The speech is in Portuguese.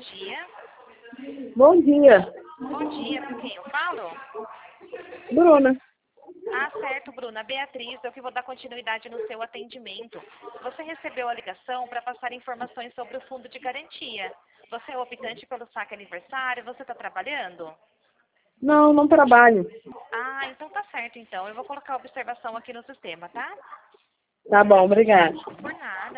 dia. Bom dia. Bom dia, com quem eu falo? Bruna. Ah, certo, Bruna. Beatriz, eu que vou dar continuidade no seu atendimento. Você recebeu a ligação para passar informações sobre o fundo de garantia. Você é optante pelo saque aniversário? Você está trabalhando? Não, não trabalho. Ah, então tá certo, então. Eu vou colocar a observação aqui no sistema, tá? Tá bom, obrigada. Por nada.